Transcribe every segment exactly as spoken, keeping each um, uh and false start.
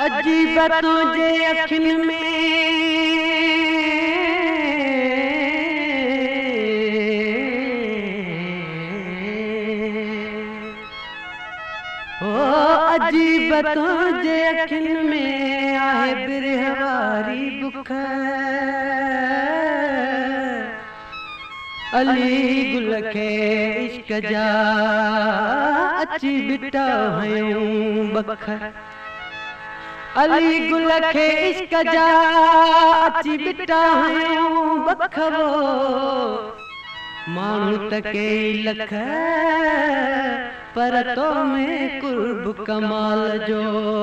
अजीब तुझे अखिन में ओ अजीब तुझे अखिन में आहे बिरहवारी बुख अली गुल के इश्क जा अची बिटा हयूं बख अली गुल के इश्क जा अची बिटा हयूं बख वो माण्हू त कई लख पर तो में कुर्ब कमाल जो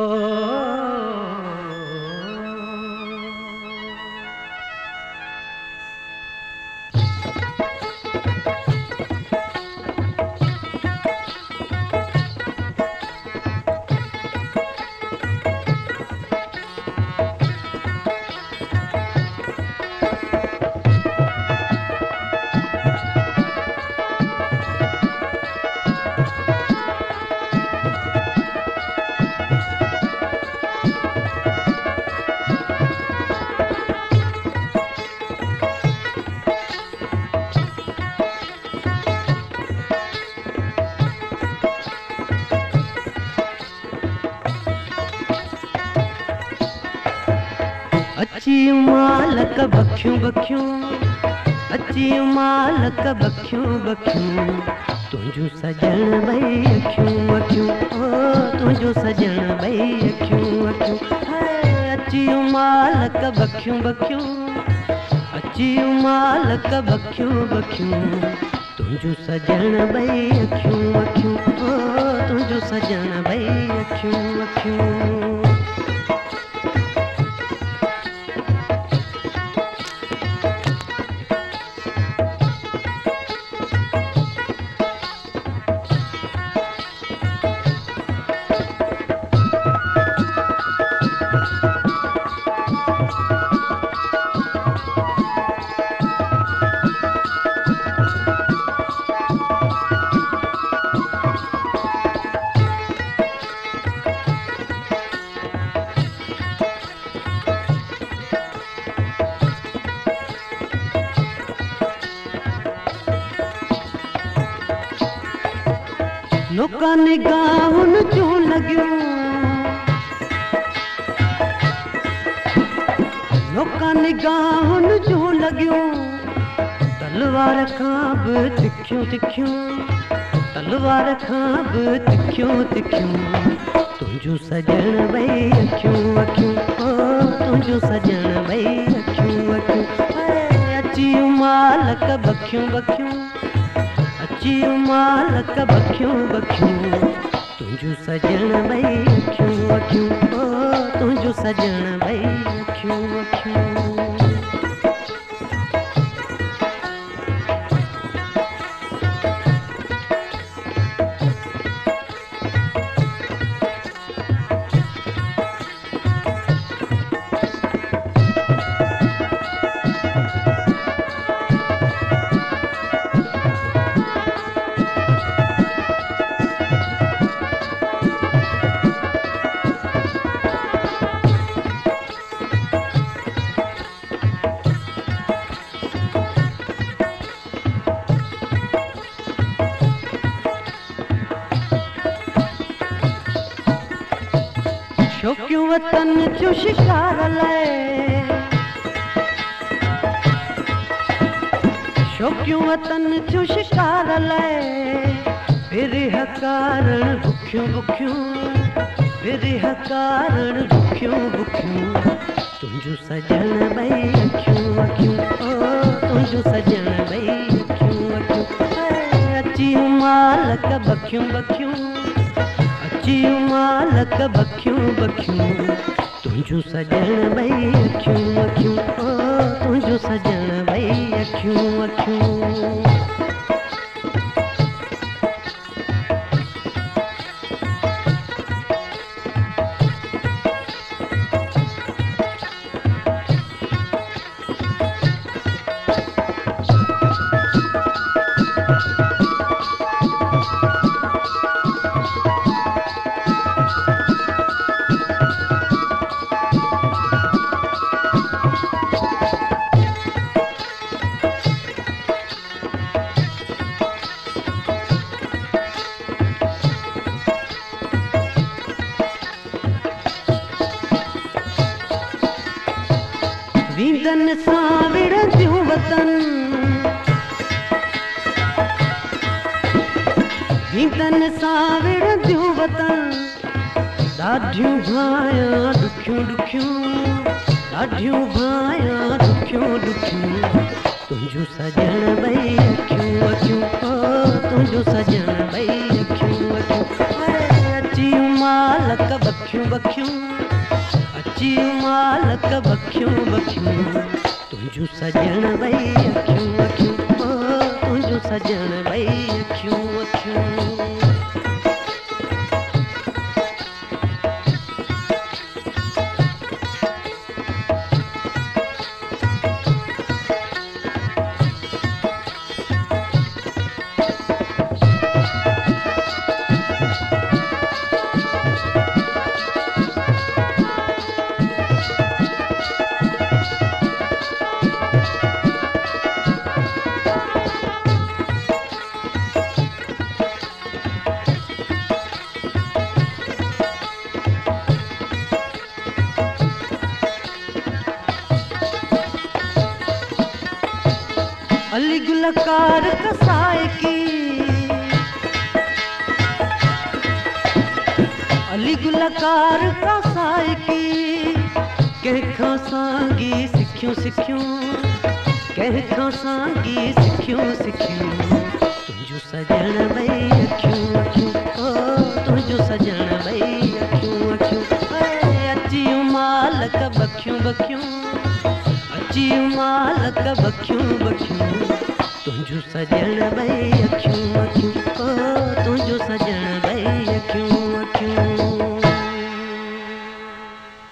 अची मालक बखियूं बखियूं अची मालक बखियूं बखियूं तुंहिंजूं सजण ॿई अखियूं अखियूं ओ तुंहिंजूं सजण ॿई अखियूं अखियूं अची मालक बखियूं बखियूं अची मालक बखियूं बखियूं तुंहिंजूं सजण ॿई अखियूं अखियूं ओ तुंहिंजूं सजण ॿई अखियूं अखियूं लोका निगाहुन चूं लगियूं लोका निगाहुन चूं लगियूं तलवार खां बि तिखियूं तिखियूं तलवार खां बि तिखियूं तिखियूं तुंहिंजूं सजण ॿई अखियूं अखियूं ओ तुंहिंजूं सजण ॿई अखियूं अखियूं अची मालक बखियूं बखियूं अची मालक बखियूं बखियूं तुंहिंजूं सजण ॿई अखियूं अखियूं ओ तुंहिंजूं सजण ॿई अखियूं अखियूं शौक़ियूं वतन जो शिकार लाइ शौक़ियूं वतन जो शिकार लाइ बिरह कारण बुखियूं बुखियूं बिरह कारण बुखियूं बुखियूं तुंहिंजूं सजण ॿई अखियूं अखियूं ओ तुंहिंजूं सजण ॿई अखियूं अखियूं अची मालक बखियूं बखियूं अची मालक बखियूं बखियूं तुंहिंजूं सजण ॿई अखियूं अखियूं ओ तुंहिंजूं सजण ॿई अखियूं अखियूं अखियुनि सां विढ़ंदियूं वतन ॾाढियूं भायां ॾुखियूं ॾुखियूं ॾाढियूं भायां ॾुखियूं ॾुखियूं तुंहिंजूं सजण ॿई अखियूं अखियूं ओ तुंहिंजूं सजण ॿई अखियूं अखियूं अची मालक बखियूं बखियूं अची मालक बखियूं बखियूं तुंहिंजूं सजण ॿई अखियूं अखियूं ओ तुंहिंजूं सजण ॿई अखियूं अखियूं अली गुलकार कसाए की अली गुलकार कसाए की कंहिंखां साॻी सिखियूं सिखियूं कंहिंखां साॻी सिखियूं सिखियूं तुंहिंजूं सजण ॿई अखियूं अखियूं ओ तुंहिंजूं सजण ॿई अखियूं अखियूं अची मालक बखियूं बखियूं अची मालक बखियूं बखियूं तुंहिंजूं सजण ॿई अखियूं अखियूं ओ तुंहिंजूं सजण